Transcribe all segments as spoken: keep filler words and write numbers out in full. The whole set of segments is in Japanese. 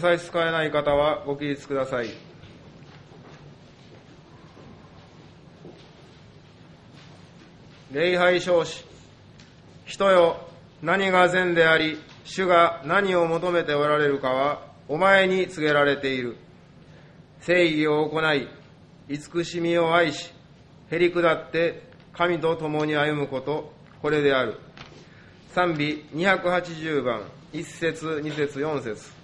差し支えない方はご起立ください。礼拝称し、人よ、何が善であり、主が何を求めておられるかは、お前に告げられている。正義を行い、慈しみを愛し、へり下って神と共に歩むこと、これである。賛美にひゃくはちじゅうばん、いち節、に節、よん節。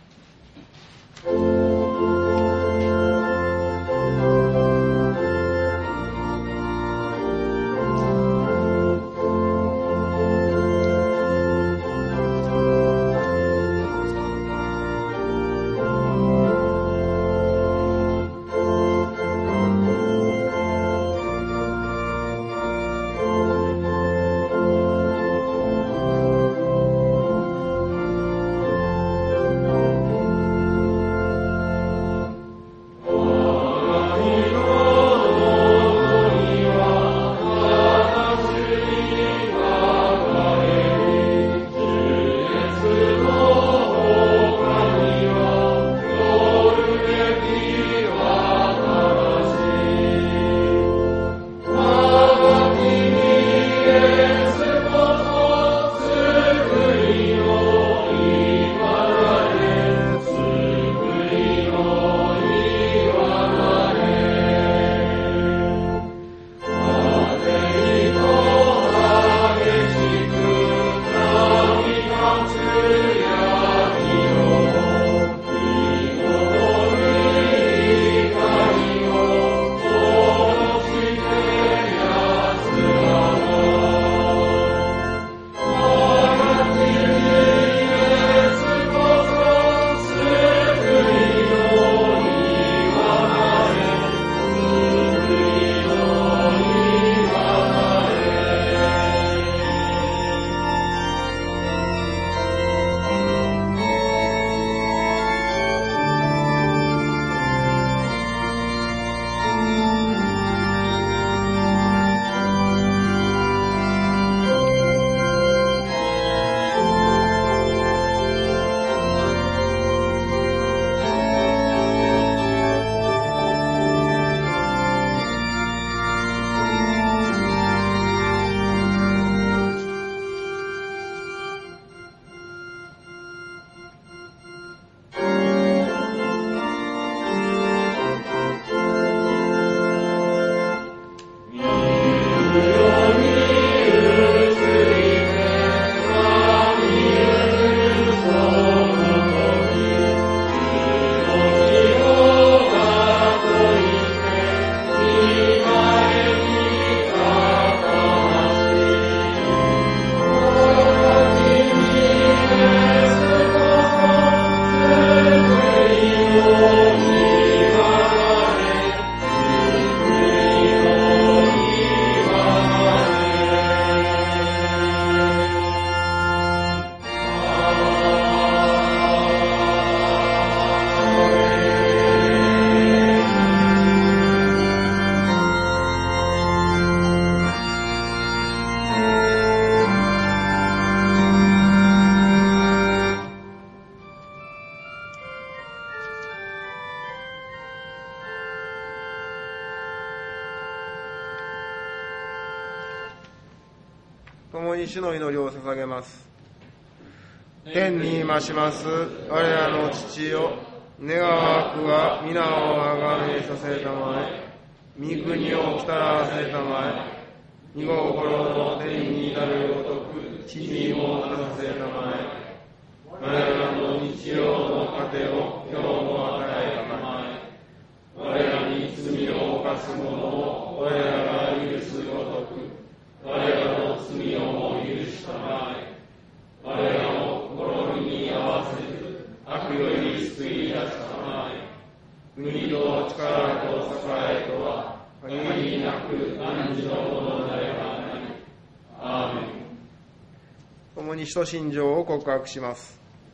共に主の祈りを捧げます。天に増します我らの父よ、願わくは皆をあがめさせたまえ、御国をきたらせたまえ、御心の天に至るごとく地にもなさせたまえ、我らの日曜の糧を今日も与えたまえ、我らに罪を犯す者を我らが許すごとく我らの罪をも許したまえ、我らを試みに合わせず悪より救い出したまえ、国と力と栄えとは限りなく汝のものではない。アーメン。共に使徒信条を告白します。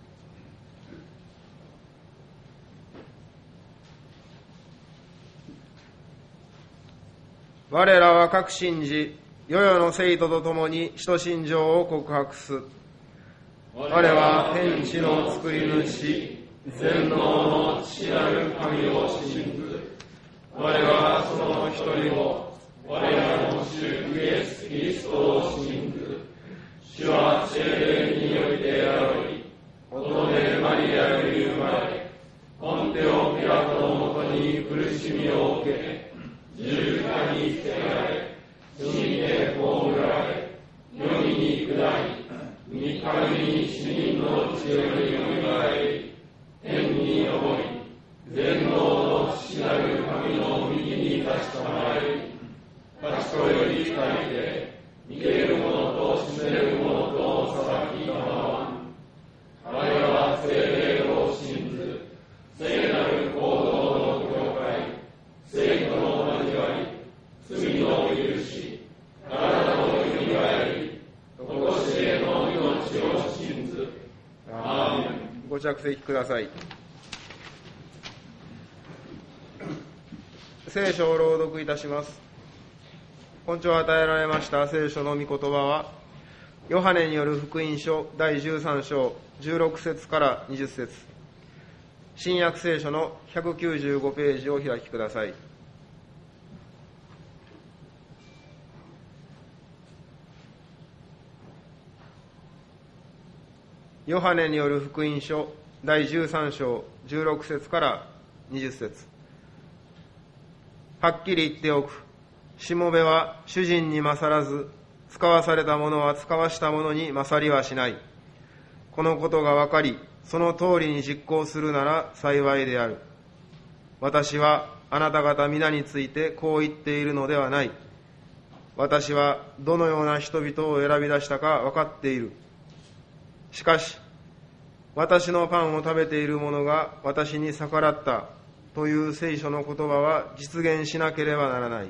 我らは各信じ、世々の生徒と共に使徒信条を告白す。我は天地の作り主、 全能の父なる神を信ず。我はその一人を、我らの主イエス・キリストを信ず。主は聖霊によりて宿り、乙女マリアより生まれ、ポンテオ・ピラトのもとに苦しみを受け、十字架につけられ、死にて葬られ、世に下り、三日目に死人のうちよりよみがえり、天に昇り、全能の父なる神の右に立ちたまえり、賢より光で、逃げる者と死ねる者と裁きたまわん。我は聖霊を信ず、聖なる行動の教会、聖徒の交わり、罪の許し、体のよみがえり、とこしえの命を信ず。アーメン。 ご着席ください。聖書を朗読いたします。今朝与えられました聖書の御言葉は、ヨハネによる福音書だいじゅうさん章じゅうろく節からにじゅう節、新約聖書のひゃくきゅうじゅうごページをお開きください。ヨハネによる福音書だいじゅうさん章じゅうろく節からにじゅう節。はっきり言っておく。しもべは主人に勝らず、使わされた者は使わした者に勝りはしない。このことが分かり、その通りに実行するなら幸いである。私はあなた方皆についてこう言っているのではない。私はどのような人々を選び出したか分かっている。しかし、私のパンを食べている者が私に逆らったという聖書の言葉は実現しなければならない。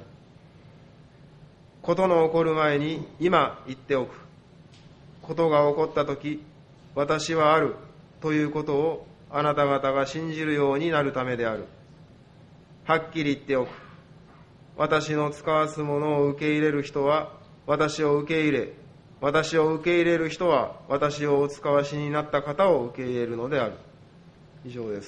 ことの起こる前に今言っておく。ことが起こったとき、私はあるということをあなた方が信じるようになるためである。はっきり言っておく。私の使わすものを受け入れる人は私を受け入れ、私を受け入れる人は私をお使わしになった方を受け入れるのである。以上です。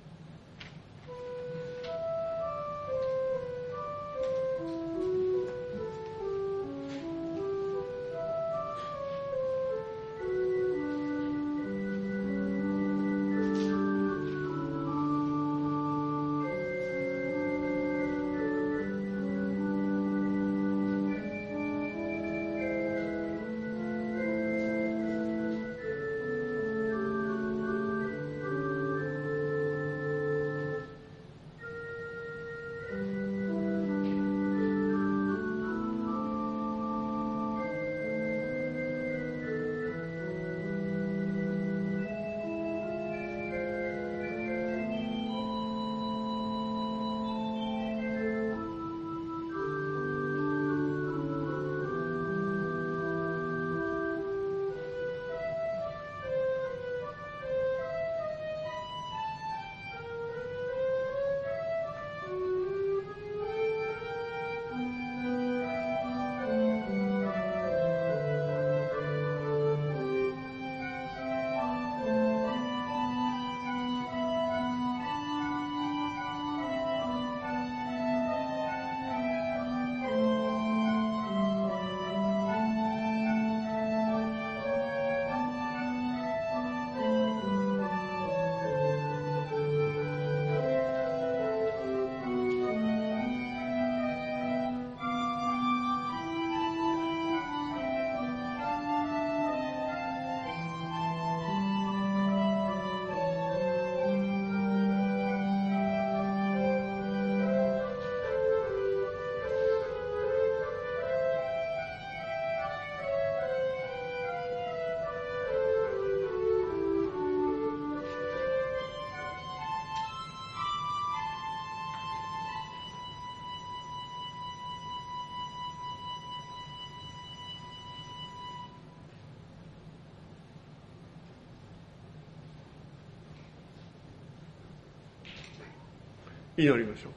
祈りましょう。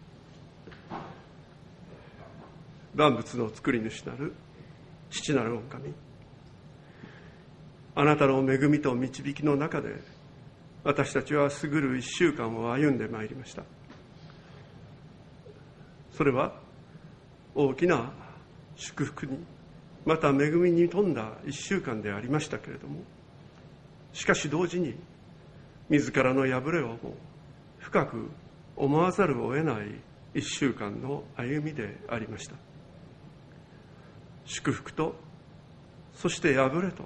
万物の作り主なる父なる御神、あなたの恵みと導きの中で私たちは過ぐる一週間を歩んでまいりました。それは大きな祝福にまた恵みに富んだ一週間でありましたけれども、しかし同時に自らの破れをも深く思わざるを得ない一週間の歩みでありました。祝福とそして破れと、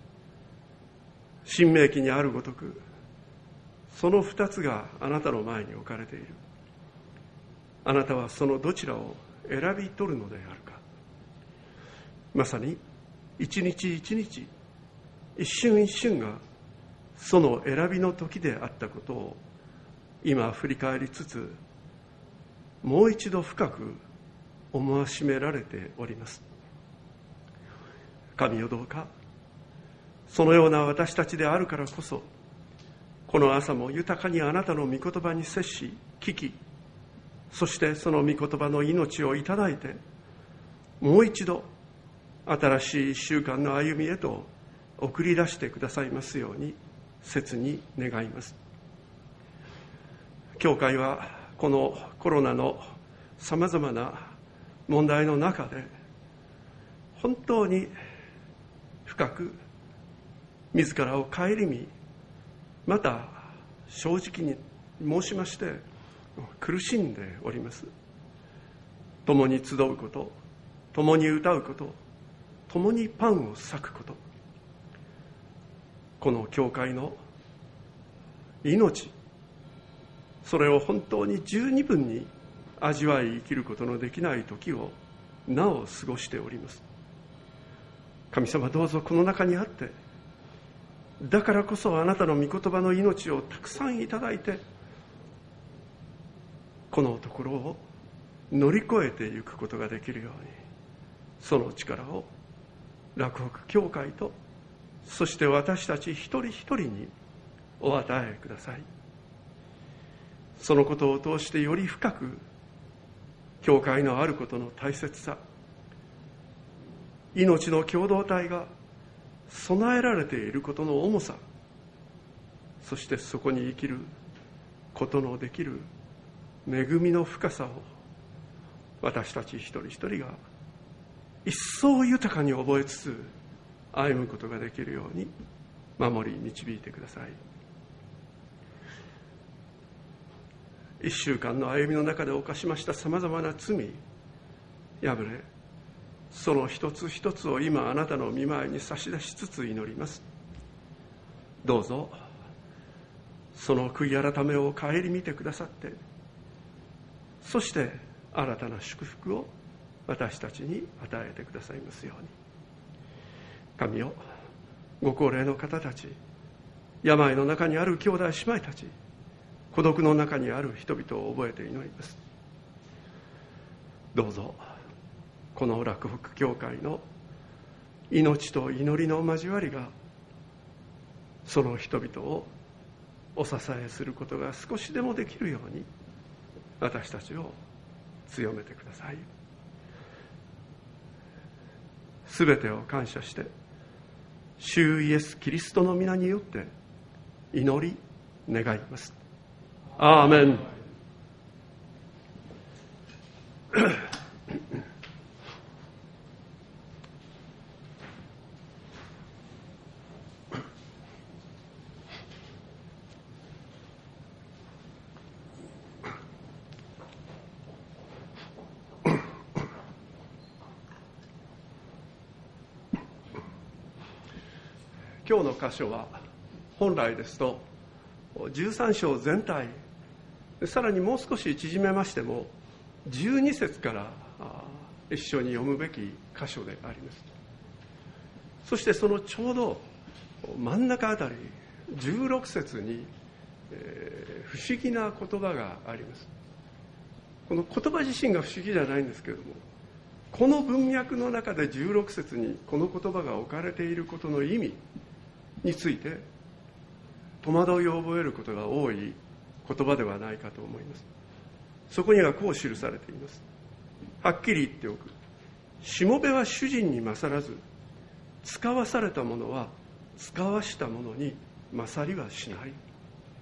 新明記にあるごとくその二つがあなたの前に置かれている。あなたはそのどちらを選び取るのであるか。まさに一日一日、一瞬一瞬がその選びの時であったことを今振り返りつつ、もう一度深く思わしめられております。神よ、どうかそのような私たちであるからこそ、この朝も豊かにあなたの御言葉に接し聞き、そしてその御言葉の命をいただいて、もう一度新しい一週間の歩みへと送り出してくださいますように切に願います。教会はこのコロナのさまざまな問題の中で本当に深く自らを顧み、また正直に申しまして苦しんでおります。共に集うこと、共に歌うこと、共にパンを裂くこと、この教会の命、それを本当に十二分に味わい生きることのできない時をなお過ごしております。神様、どうぞこの中にあって、だからこそあなたの御言葉の命をたくさんいただいて、このところを乗り越えていくことができるように、その力を洛北教会と、そして私たち一人一人にお与えください。そのことを通してより深く教会のあることの大切さ、命の共同体が備えられていることの重さ、そしてそこに生きることのできる恵みの深さを、私たち一人一人が一層豊かに覚えつつ歩むことができるように守り導いてください。一週間の歩みの中で犯しましたさまざまな罪、破れ、その一つ一つを今あなたの御前に差し出しつつ祈ります。どうぞその悔い改めを顧みてくださって、そして新たな祝福を私たちに与えてくださいますように。神よ、ご高齢の方たち、病の中にある兄弟姉妹たち、孤独の中にある人々を覚えて祈ります。どうぞこの洛北教会の命と祈りの交わりが、その人々をお支えすることが少しでもできるように、私たちを強めてください。すべてを感謝して、主イエスキリストの皆によって祈り願います。アーメン。今日の箇所は本来ですとじゅうさん章全体、さらにもう少し縮めましてもじゅうに節から一緒に読むべき箇所であります。そしてそのちょうど真ん中あたりじゅうろく節に、えー、不思議な言葉があります。この言葉自身が不思議じゃないんですけれども、この文脈の中でじゅうろく節にこの言葉が置かれていることの意味について戸惑いを覚えることが多い言葉ではないかと思います。そこにはこう記されています。はっきり言っておく。しもべは主人に勝らず、使わされたものは使わしたものに勝りはしない。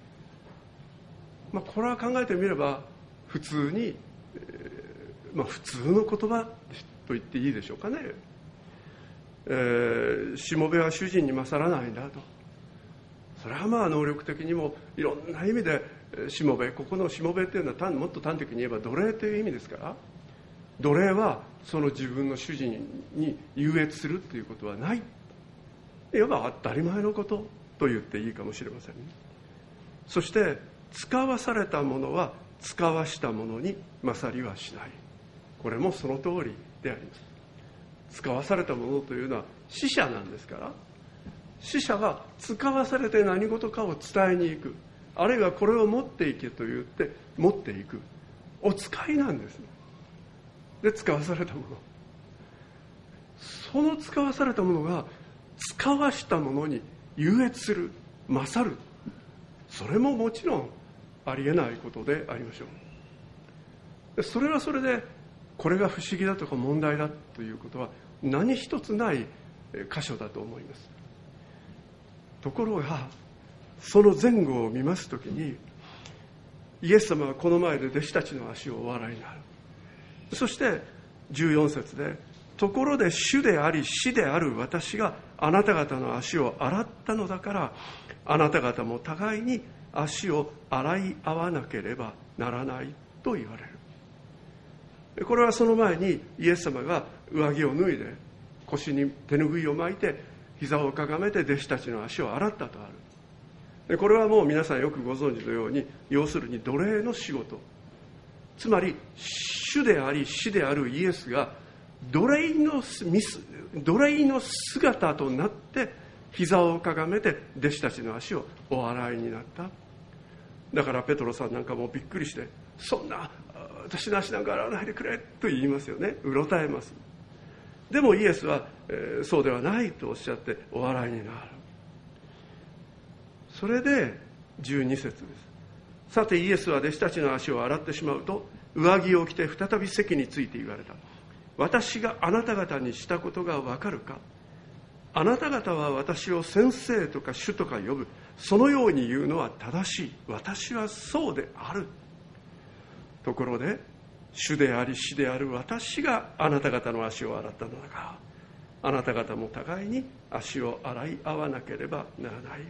まあ、これは考えてみれば普通に、えーまあ、普通の言葉と言っていいでしょうかね。えー、しもべは主人に勝らないんだと。それはまあ能力的にもいろんな意味でしもべ、ここのしもべっていうのは単もっと端的に言えば奴隷という意味ですから、奴隷はその自分の主人に優越するということはない、いわば当たり前のことと言っていいかもしれませんね。そして使わされたものは使わしたものに勝りはしない、これもその通りであります。使わされたものというのは使者なんですから、使者は使わされて何事かを伝えに行く、あるいはこれを持っていけと言って持っていくお使いなんですね。で使わされたもの、その使わされたものが使わしたものに優越する、勝る、それももちろんありえないことでありましょう。それはそれでこれが不思議だとか問題だということは何一つない箇所だと思います。ところがその前後を見ますときに、イエス様はこの前で弟子たちの足をお洗いになる。そしてじゅうよん節で、ところで主であり師である私があなた方の足を洗ったのだから、あなた方も互いに足を洗い合わなければならないと言われる。これはその前にイエス様が上着を脱いで腰に手ぬぐいを巻いて膝をかがめて弟子たちの足を洗ったとある。でこれはもう皆さんよくご存知のように、要するに奴隷の仕事、つまり主であり師であるイエスが奴隷の奴隷の姿となって膝をかがめて弟子たちの足をお洗いになった。だからペトロさんなんかもびっくりして、そんな私の足なんか洗わないでくれと言いますよね。うろたえます。でもイエスは、えー、そうではないとおっしゃってお洗いになる。それでじゅうに節です。さてイエスは弟子たちの足を洗ってしまうと、上着を着て再び席について言われた。私があなた方にしたことがわかるか。あなた方は私を先生とか主とか呼ぶ。そのように言うのは正しい。私はそうである。ところで主であり師である私があなた方の足を洗ったのだから、あなた方も互いに足を洗い合わなければならない。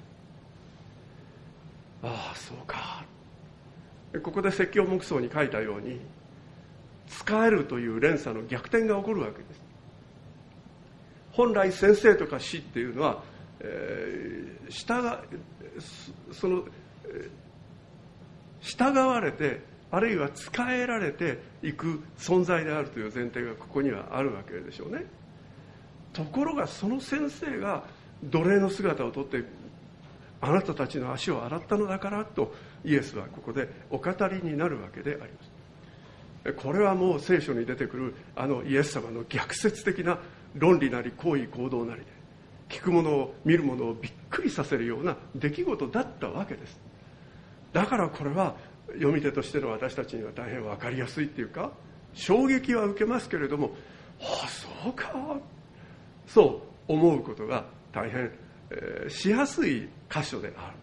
ああそうか。ここで説教目想に書いたように、使えるという連鎖の逆転が起こるわけです。本来先生とか師っていうのは、えー、従その、えー、従われて、あるいは仕えられていく存在であるという前提がここにはあるわけでしょうね。ところがその先生が奴隷の姿をとって、あなたたちの足を洗ったのだからとイエスはここでお語りになるわけであります。これはもう聖書に出てくるあのイエス様の逆説的な論理なり行為行動なりで、聞く者を見る者をびっくりさせるような出来事だったわけです。だからこれは読み手としての私たちには大変分かりやすいっていうか、衝撃は受けますけれども、ああそうか、そう思うことが大変、えー、しやすい箇所である。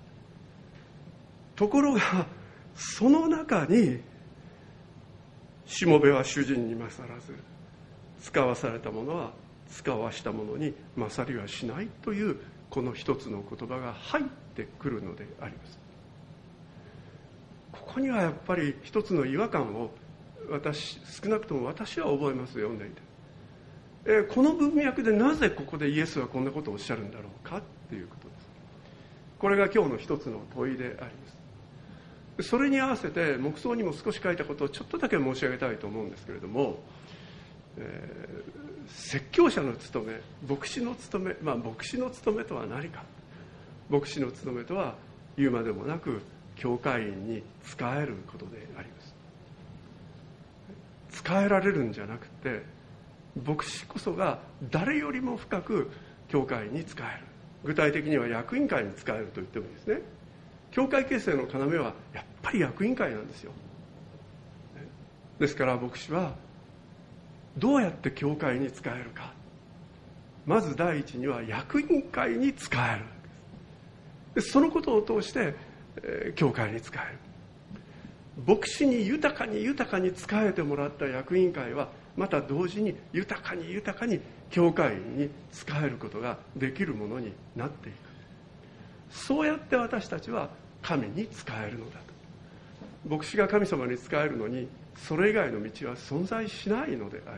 ところがその中に、しもべは主人に勝らず、使わされたものは使わしたものに勝りはしないというこの一つの言葉が入ってくるのであります。ここにはやっぱり一つの違和感を私少なくとも私は覚えます。読んでいて、えー、この文脈でなぜここでイエスはこんなことをおっしゃるんだろうかっていうことです。これが今日の一つの問いであります。それに合わせて黙想にも少し書いたことをちょっとだけ申し上げたいと思うんですけれども、えー、説教者の務め、牧師の務め、まあ牧師の務めとは何か。牧師の務めとは言うまでもなく、教会員に仕えることであります。仕えられるんじゃなくて、牧師こそが誰よりも深く教会に仕える。具体的には役員会に仕えると言ってもいいですね。教会形成の要はやっぱり役員会なんですよ。ですから牧師はどうやって教会に仕えるか。まず第一には役員会に仕える。そのことを通して教会に仕える。 牧師に豊かに豊かに仕えてもらった役員会はまた同時に豊かに豊かに教会に仕えることができるものになっていく。そうやって私たちは神に仕えるのだと。牧師が神様に仕えるのにそれ以外の道は存在しないのであります。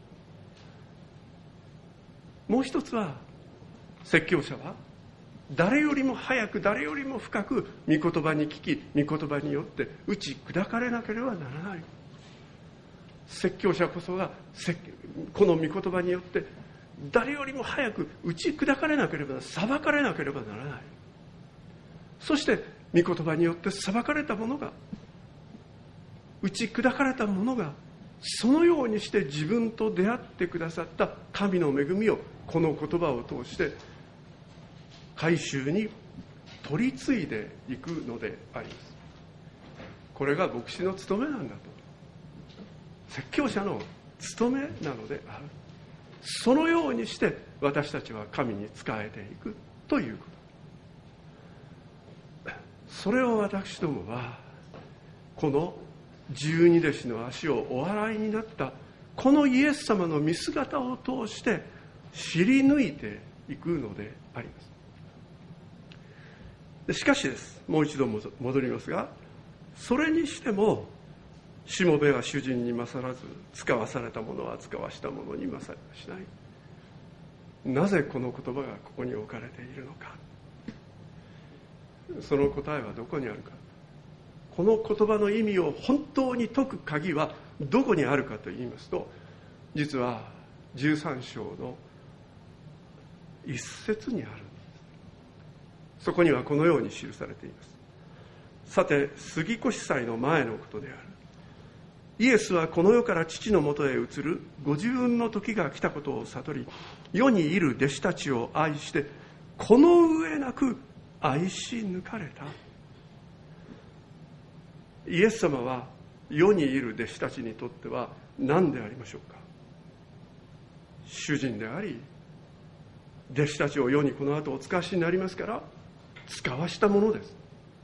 もう一つは、説教者は誰よりも早く誰よりも深く御言葉に聞き、御言葉によって打ち砕かれなければならない。説教者こそがこの御言葉によって誰よりも早く打ち砕かれなければ、裁かれなければならない。そして御言葉によって裁かれた者が、打ち砕かれた者が、そのようにして自分と出会ってくださった神の恵みをこの言葉を通して改宗に取り継いでいくのであります。これが牧師の務めなんだと。説教者の務めなのである。そのようにして私たちは神に仕えていくということ。それを私どもはこの十二弟子の足をお洗いになったこのイエス様の見姿を通して知り抜いていくのであります。しかしです、もう一度戻りますが、それにしてもしもべは主人に勝らず、使わされたものは使わしたものに勝りはしない。なぜこの言葉がここに置かれているのか。その答えはどこにあるか。この言葉の意味を本当に解く鍵はどこにあるかと言いますと、実はじゅうさん章の一節にあるんです。そこにはこのように記されています。さて、杉越祭の前のことである。イエスはこの世から父のもとへ移るご自分の時が来たことを悟り、世にいる弟子たちを愛してこの上なく愛し抜かれた。イエス様は世にいる弟子たちにとっては何でありましょうか。主人であり、弟子たちを世にこの後お使わしになりますから使わしたものです。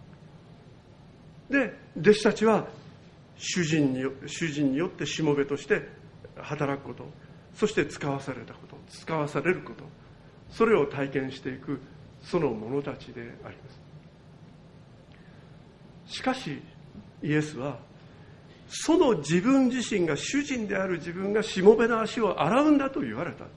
で、弟子たちは主人によ主人によってしもべとして働くこと、そして使わされたこと、使わされること、それを体験していくその者たちであります。しかしイエスはその自分自身が、主人である自分がしもべの足を洗うんだと言われた。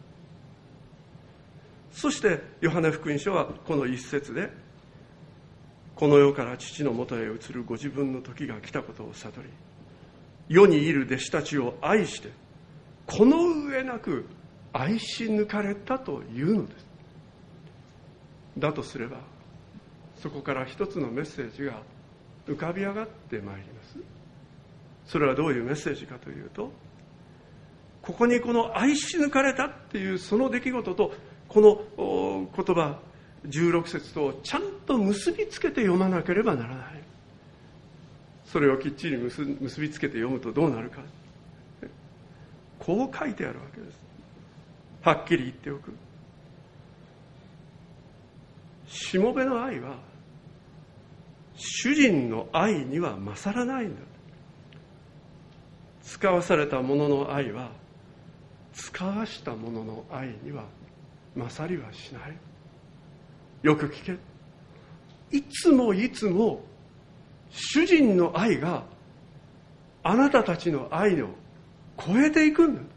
そしてヨハネ福音書はこの一節で、この世から父のもとへ移るご自分の時が来たことを悟り、世にいる弟子たちを愛してこの上なく愛し抜かれたというのです。だとすれば、そこから一つのメッセージが浮かび上がってまいります。それはどういうメッセージかというと、ここにこの愛し抜かれたっていうその出来事とこの言葉じゅうろく節とちゃんと結びつけて読まなければならない。それをきっちり結びつけて読むとどうなるか、こう書いてあるわけです。はっきり言っておく。しもべの愛は主人の愛には勝らないんだ。使わされた者の愛は使わした者の愛には勝りはしない。よく聞け。いつもいつも主人の愛があなたたちの愛を超えていくんだ。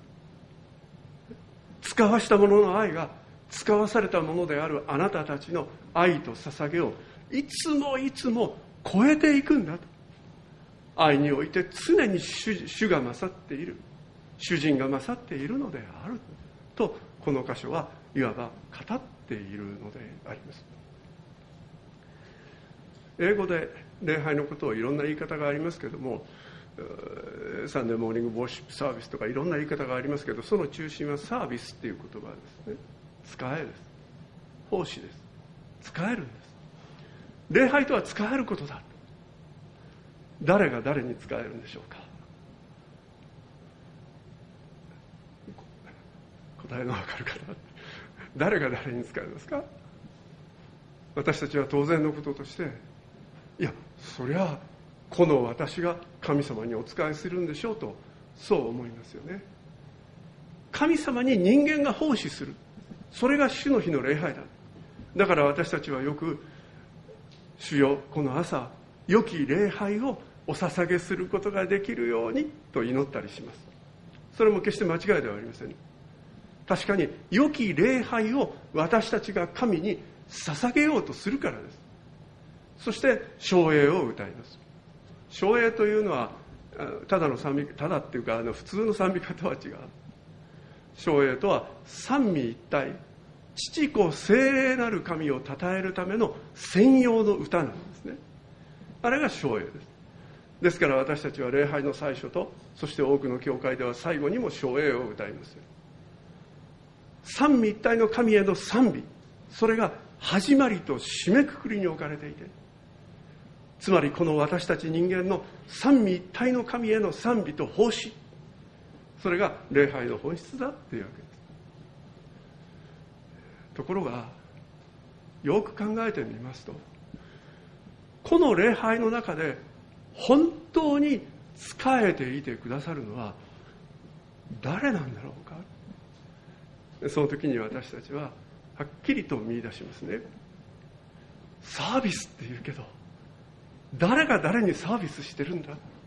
使わした者の愛が使わされたものであるあなたたちの愛と捧げをいつもいつも超えていくんだと。愛において常に 主, 主が勝っている、主人が勝っているのであると、この箇所はいわば語っているのであります。英語で礼拝のことをいろんな言い方がありますけれども、サンデーモーニングウォーシップサービスとかいろんな言い方がありますけど、その中心はサービスっていう言葉ですね。使えです。奉仕です。使えるんです。礼拝とは使えることだ。誰が誰に使えるんでしょうか。答えがわかるかな。誰が誰に使えますか。私たちは当然のこととして、いや、そりゃこの私が神様にお仕えするんでしょうと、そう思いますよね。神様に人間が奉仕する、それが主の日の礼拝だ。だから私たちはよく、主よ、この朝良き礼拝をお捧げすることができるようにと祈ったりします。それも決して間違いではありません。確かに良き礼拝を私たちが神に捧げようとするからです。そして唱詠を歌います。唱詠というのはただの賛美、ただっていうかあの普通の賛美歌とは違う。唱詠とは三位一体、父子聖霊なる神を称えるための専用の歌なんですね。あれが唱詠です。ですから私たちは礼拝の最初と、そして多くの教会では最後にも唱詠を歌います。三位一体の神への賛美、それが始まりと締めくくりに置かれていて、つまりこの私たち人間の三位一体の神への賛美と奉仕、それが礼拝の本質だっていうわけです。ところがよく考えてみますと、この礼拝の中で本当に仕えていてくださるのは誰なんだろうか。その時に私たちははっきりと見出しますね。サービスって言うけど、誰が誰にサービスしてるんだ。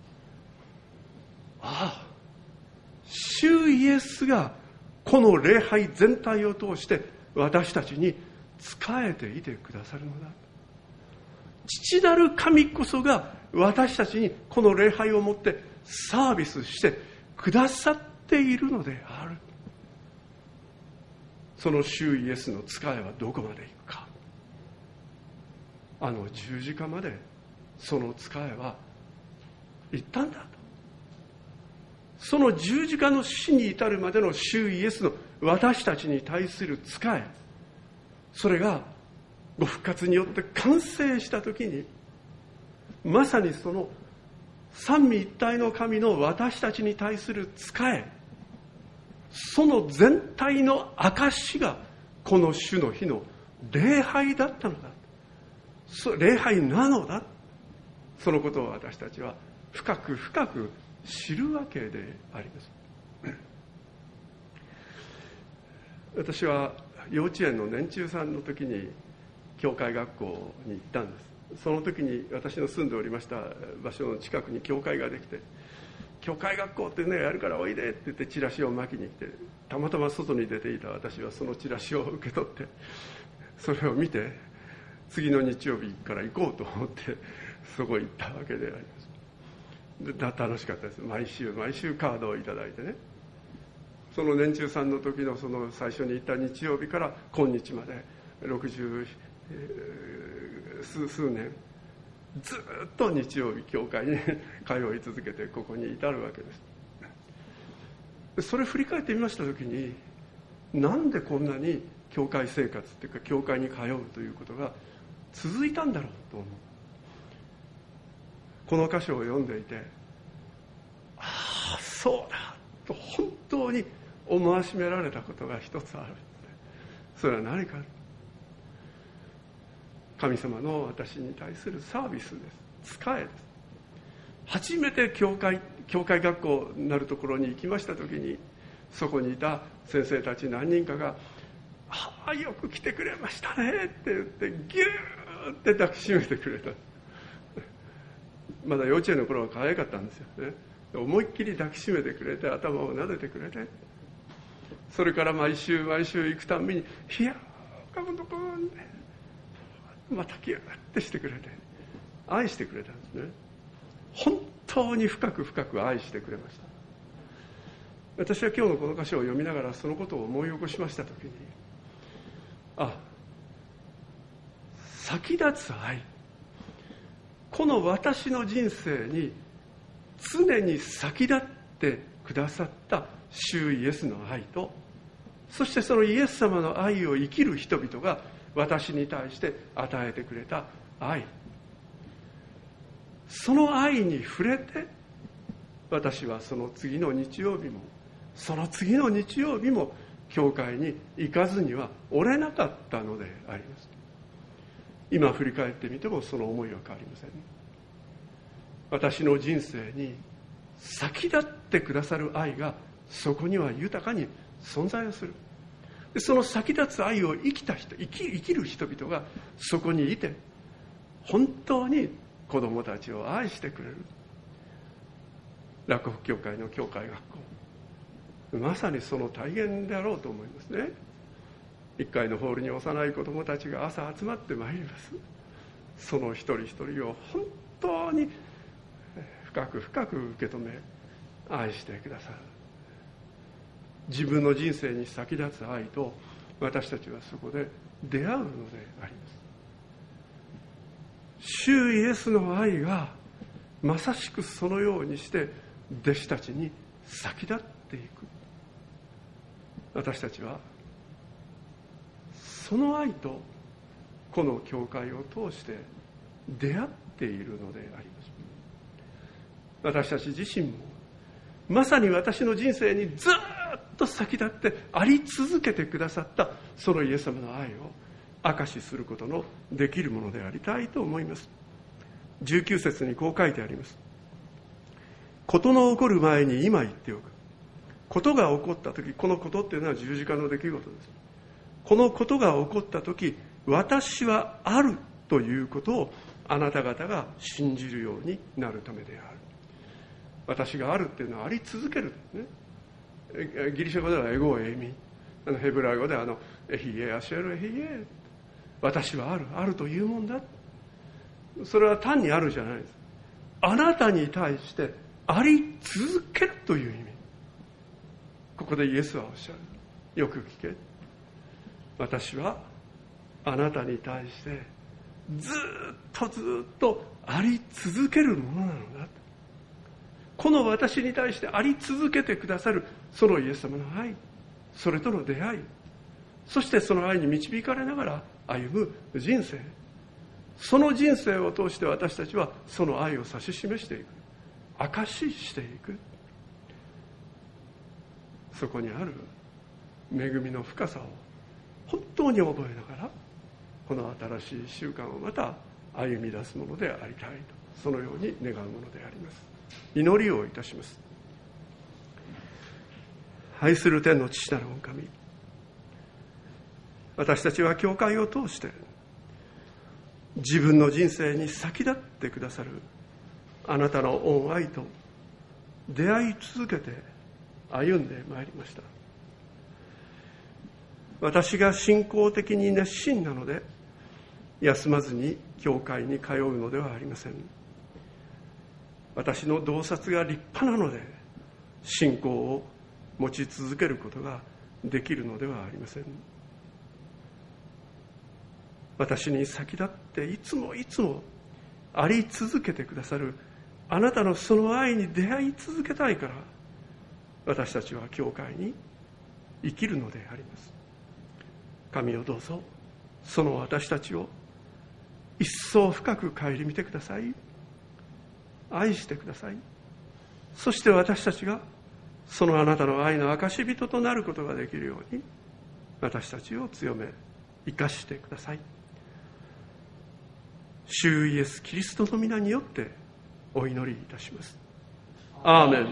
ああ、主イエスがこの礼拝全体を通して私たちに仕えていてくださるのだ。父なる神こそが私たちにこの礼拝をもってサービスしてくださっているのである。その主イエスの仕えはどこまで行くか。あの十字架までその仕えは行ったんだと。その十字架の死に至るまでの主イエスの私たちに対する仕え、それがご復活によって完成したときに、まさにその三位一体の神の私たちに対する仕え、その全体の証がこの主の日の礼拝だったのだ。礼拝なのだ。そのことを私たちは深く深く知るわけであります。私は幼稚園の年中さんの時に教会学校に行ったんです。その時に私の住んでおりました場所の近くに教会ができて、教会学校ってねやるからおいでって言ってチラシを巻きに来て、たまたま外に出ていた私はそのチラシを受け取って、それを見て次の日曜日から行こうと思ってそこへ行ったわけであります。だ楽しかったです。毎週毎週カードをいただいてね、その年中さんの時のその最初に行った日曜日から今日までろくじゅう数数年ずっと日曜日教会に通い続けてここに至るわけです。それ振り返ってみました時に、なんでこんなに教会生活っていうか教会に通うということが続いたんだろうと思う。この箇所を読んでいて、ああそうだと本当に思わしめられたことが一つある。それは何か。神様の私に対するサービスです。仕えです。初めて教会教会学校なるところに行きました時に、そこにいた先生たち何人かが「ああよく来てくれましたね」って言ってギューって抱きしめてくれた。まだ幼稚園の頃は可愛かったんですよね。思いっきり抱きしめてくれて、頭を撫でてくれて、それから毎週毎週行くたんびに「いや岡本君」ってまたギューってしてくれて愛してくれたんですね。本当に深く深く愛してくれました。私は今日のこの箇所を読みながらそのことを思い起こしましたときに、あ、先立つ愛、この私の人生に常に先立ってくださった主イエスの愛と、そしてそのイエス様の愛を生きる人々が私に対して与えてくれた愛、その愛に触れて、私はその次の日曜日もその次の日曜日も教会に行かずにはおれなかったのであります。今振り返ってみてもその思いは変わりません。 私の人生に先立ってくださる愛がそこには豊かに存在をする。でその先立つ愛を生きた人、生き、生きる人々がそこにいて、本当に子供たちを愛してくれる。洛北教会の教会学校、まさにその体現であろうと思いますね。いっかいのホールに幼い子供たちが朝集まってまいります。その一人一人を本当に深く深く受け止め愛してくださる。自分の人生に先立つ愛と私たちはそこで出会うのであります。主イエスの愛がまさしくそのようにして弟子たちに先立っていく。私たちはその愛とこの教会を通して出会っているのであります。私たち自身もまさに私の人生にずっと先立ってあり続けてくださったそのイエス様の愛を証しすることのできるものでありたいと思います。じゅうきゅう節にこう書いてあります。事の起こる前に今言っておく。事が起こった時、このことっていうのは十字架の出来事です。このことが起こった時、私はあるということをあなた方が信じるようになるためである。私があるっていうのはあり続ける、ね、ギリシャ語ではエゴエミ、あのヘブライ語ではあのエヒエアシェルエヒエ、私はある、あるというもんだ。それは単にあるじゃないです。あなたに対してあり続けるという意味。ここでイエスはおっしゃる。よく聞け。私はあなたに対してずっとずっとあり続けるものなのだ。この私に対してあり続けてくださるそのイエス様の愛、それとの出会い、そしてその愛に導かれながら歩む人生、その人生を通して私たちはその愛を指し示していく、証ししていく。そこにある恵みの深さを本当に覚えながら、この新しい習慣をまた歩み出すものでありたいと、そのように願うものであります。祈りをいたします。愛する天の父なる御神、私たちは教会を通して自分の人生に先立ってくださるあなたの恩愛と出会い続けて歩んでまいりました。私が信仰的に熱心なので休まずに教会に通うのではありません。私の洞察が立派なので信仰を持ち続けることができるのではありません。私に先立っていつもいつもあり続けてくださるあなたのその愛に出会い続けたいから、私たちは教会に生きるのであります。神をどうぞその私たちを一層深く顧みてください。愛してください。そして私たちがそのあなたの愛の証人となることができるように私たちを強め生かしてください。主イエスキリストの皆によってお祈りいたします。アーメン。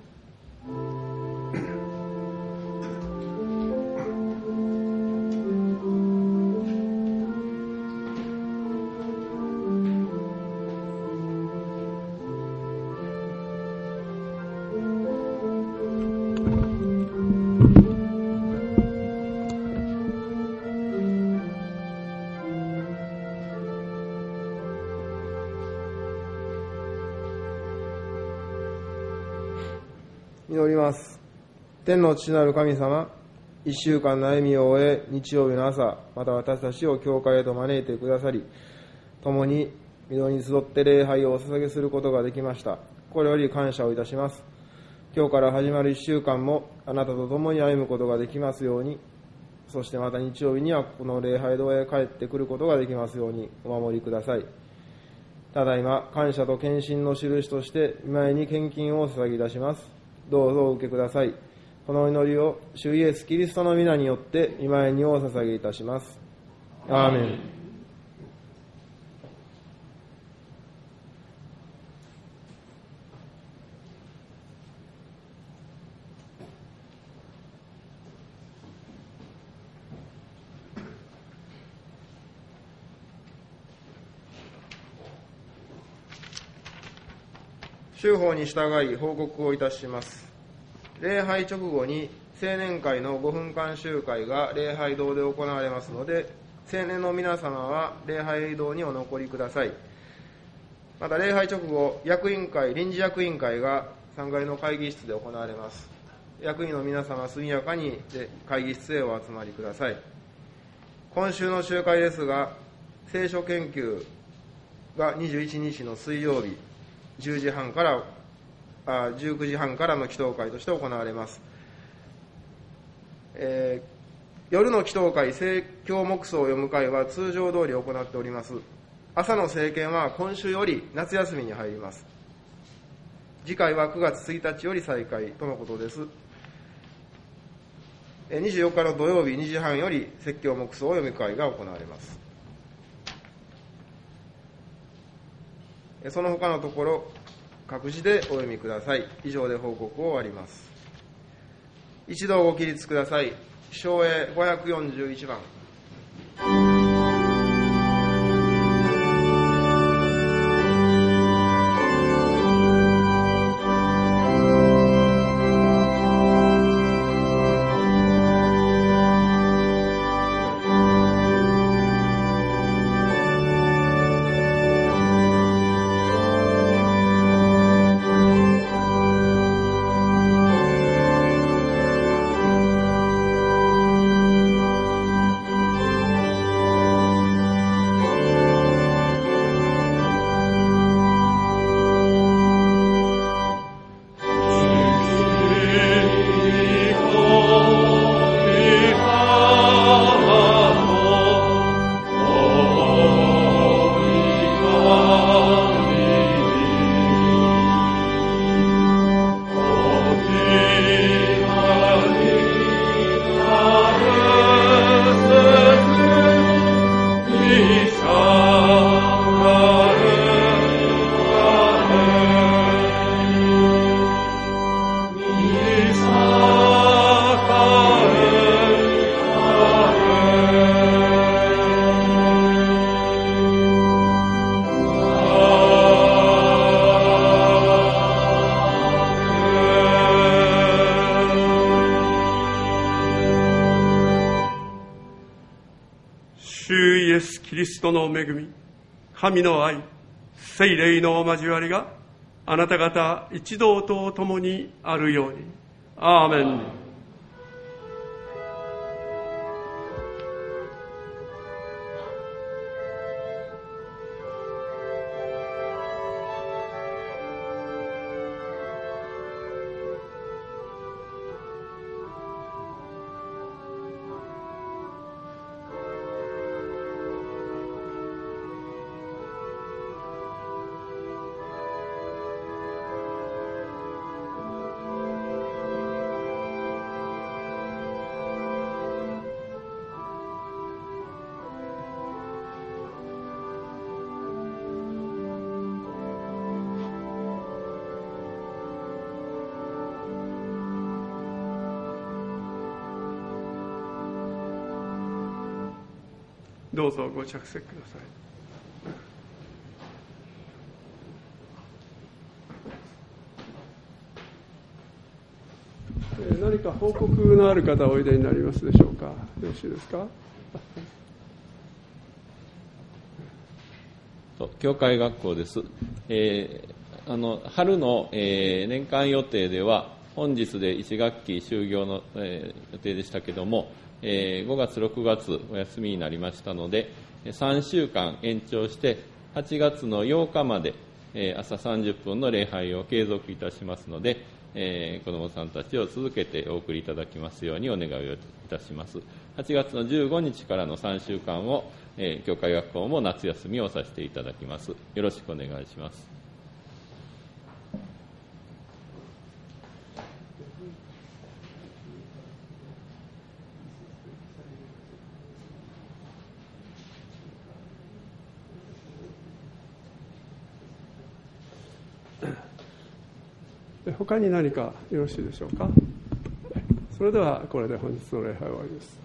祈ります。天の父なる神様、一週間の歩みを終え、日曜日の朝、また私たちを教会へと招いてくださり、共に御に集って礼拝をお捧げすることができました。これより感謝をいたします。今日から始まる一週間もあなたと共に歩むことができますように、そしてまた日曜日にはこの礼拝堂へ帰ってくることができますようにお守りください。ただいま感謝と献身の印として御前に献金をお捧げいたします。どうぞお受けください。この祈りを主イエスキリストの皆によって御前にお捧げいたします。アーメン。 州法に従い報告をいたします。礼拝直後に青年会のごふんかん集会が礼拝堂で行われますので、青年の皆様は礼拝堂にお残りください。また礼拝直後、役員会、臨時役員会がさんがいの会議室で行われます。役員の皆様、速やかに会議室へお集まりください。今週の集会ですが、聖書研究がにじゅういちにちの水曜日、じゅうじはんからあじゅうくじはんからの祈祷会として行われます。えー、夜の祈祷会、聖教黙想を読む会は通常通り行っております。朝の聖献は今週より夏休みに入ります。次回はくがつついたちより再開とのことです。にじゅうよっかの土曜日にじはんより説教黙想を読み会が行われます。その他のところ、各自でお読みください。以上で報告を終わります。一同ご起立ください。唱詠ごひゃくよんじゅういちばん。 キリストの恵み、神の愛、聖霊の交わりがあなた方一同と共にあるように。アーメン。どうぞご着席ください。えー、何か報告のある方おいでになりますでしょうか。よろしいですか。 教会学校です。えー、あの春の、えー、年間予定では本日でいちがっき終業の、えー、予定でしたけども、えー、ごがつろくがつお休みになりましたので、さんしゅうかん延長してはちがつのようかまで、えー、朝さんじゅっぷんの礼拝を継続いたしますので、えー、子どもさんたちを続けてお送りいただきますようにお願いをいたします。はちがつのじゅうごにちからのさんしゅうかんを、えー、教会学校も夏休みをさせていただきます。よろしくお願いします。 他に何かよろしいでしょうか。それではこれで本日の礼拝を終わります。